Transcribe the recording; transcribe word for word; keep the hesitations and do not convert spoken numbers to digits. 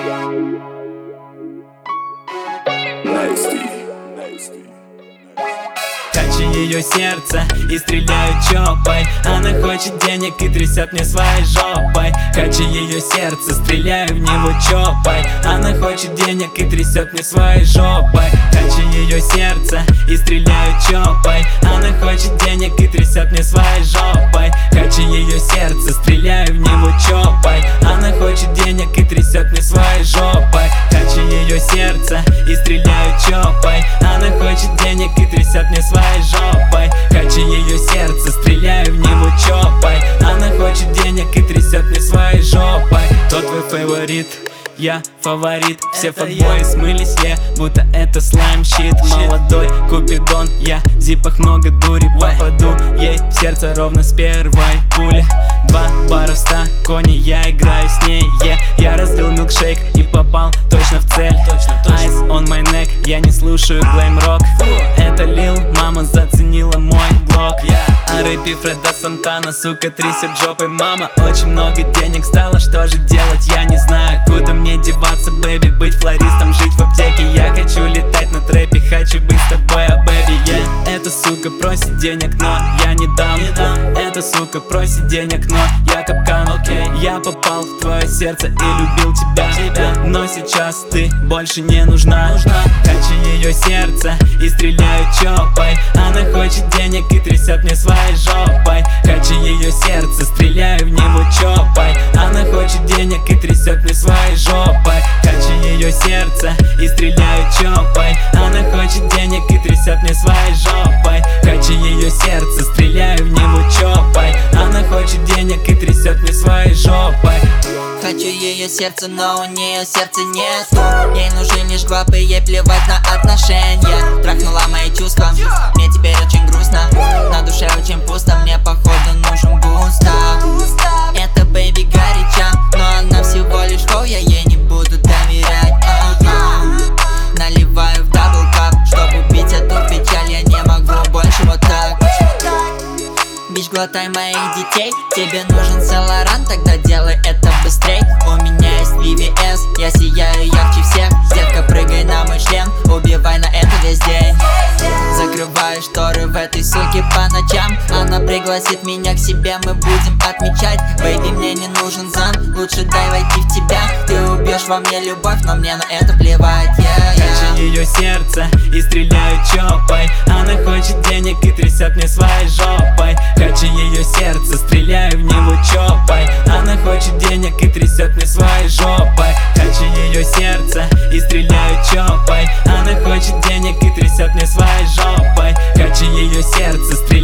Хочу ее сердце и стреляю чопой. Она хочет денег и трясет мне своей жопой. Хочу ее сердце, стреляю в него чопой. Она хочет денег и трясет мне своей жопой. Хочу ее сердце и стреляю чопой. Она хочет денег и трясет мне своей жопой. Хочу ее сердце, стреляю в него чопой. Она хочет денег и трясет мне своей жопой. Хочу ее сердце и стреляю чопой. Она хочет денег и трясет мне своей жопой. Хочу ее сердце, стреляю в него чопой. Она хочет денег и трясет мне своей жопой. Кто твой фаворит? Я фаворит. Все фатбои смылись, я, будто это слайм-щит. Молодой Купидон, я в зипах много дури. Попаду ей в сердце ровно с первой пули. Два бара в стаконе, я играю с ней, yeah. Я разлил милкшейк и попал точно в цель. Eyes on my neck, я не слушаю глэм-рок. Это Лил Мама заценила мой блог. А рэпи Фреда Сантана, сука, трясет жопой. Мама, очень много денег стало, что же делать, я не знаю. Куда мне деваться, бэби, быть флористом, жить в аптеке. Я хочу летать на трэпе, хочу быть с тобой, а бэби, yeah. Эта сука просит денег, но я не дам. Эта сука просит денег, но я капкан, okay. Я попал в твое сердце и любил тебя, но сейчас ты больше не нужна. Хочу ее сердце и стреляю чопой. Она хочет денег и трясет мне своей жопой. Хочу ее сердце, стреляю в него чопой. Она хочет денег и трясет мне своей жопой. Хочу ее сердце и стреляю чопой. Она хочет денег и трясет мне своей жопой. Хочу ее сердце, стреляю в него чопой. Она хочет денег и трясет мне своей жопой. Хочу ее сердце, но у нее сердца нету. Ей нужны лишь гвапы, ей плевать на отношения. Трахнула мои чувства, мне теперь очень грустно. На душе очень пусто, мне походу нужен Густав. Это бэйби горяча, но она всего лишь хоу, я ей не буду доверять. uh-uh. Наливаю в даблкап, чтобы убить эту печаль, я не могу больше вот так. Бич, глотай моих детей. Тебе нужен Селоран, тогда делай это быстрей. У меня есть ви ви эс, я сияю ярче всех. Детка, прыгай на мой член, убивай на это весь день. Закрываю шторы в этой суке по ночам. Она пригласит меня к себе, мы будем отмечать. Бэйби, мне не нужен зан, лучше дай войти в тебя. Ты убьешь во мне любовь, но мне на это плевать, yeah, yeah. Хочу ее сердце и стреляю чопой. Она хочет денег и трясет мне своей жопой. Хочу ее сердце, стреляю в него чопой. Она хочет денег и трясет мне своей жопой. Хочу ее сердце и стреляю чопой. Она хочет денег и трясет мне своей жопой. Хочу ее сердце, стреляю